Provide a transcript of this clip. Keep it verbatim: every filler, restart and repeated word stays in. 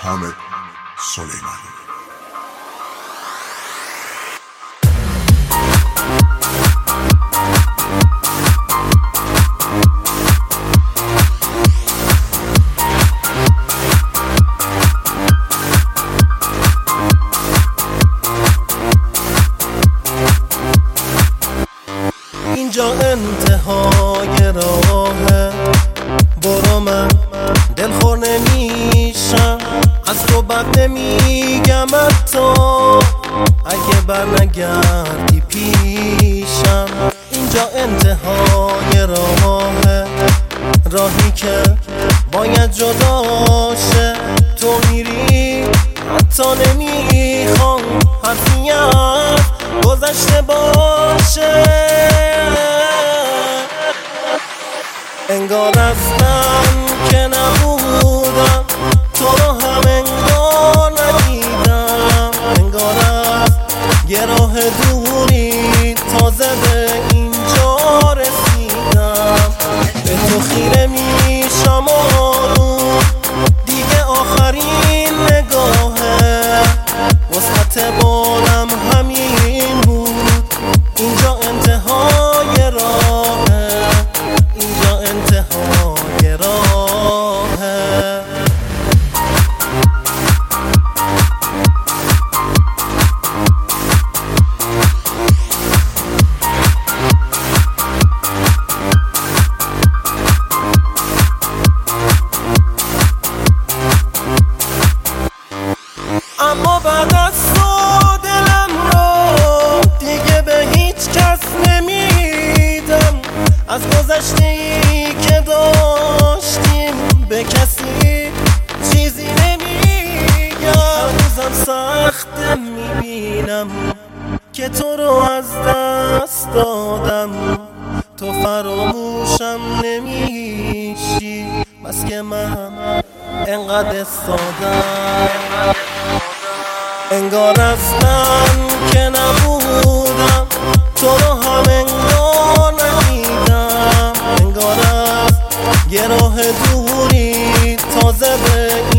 حامد سلیمانی. اینجا انتهای راهه، برو من دلخور نمیشم، از تو بد نمیگم حتی اگه بر نگردی پیشم. اینجا انتهای راهه، راهی که باید جداشه، تو میری حتی نمیخوام حرفی از گذشته باشه. انگار از من که نبودم، تو رو هم انگار ندیدم، انگار از یه راه دوری تازه به اینجا رسیدم. به تو خیره میشم آروم، دیگه آخرین نگاهه، وسعت بالم همین بود. اینجا انتهای راهه، اینجا انتهای راهه. اما بعد از تو دلم رو دیگه به هیچ کس نمیدم، از گذشته‌ای که داشتیم به کسی چیزی نمیگم. روزم سخته میبینم که تو رو از دست دادم، تو فراموشم نمیشی، بس که من انقدر سادم. انگار از من که نبودم، تو رو هم انگار ندیدم، انگار از یه راه دوری تازه به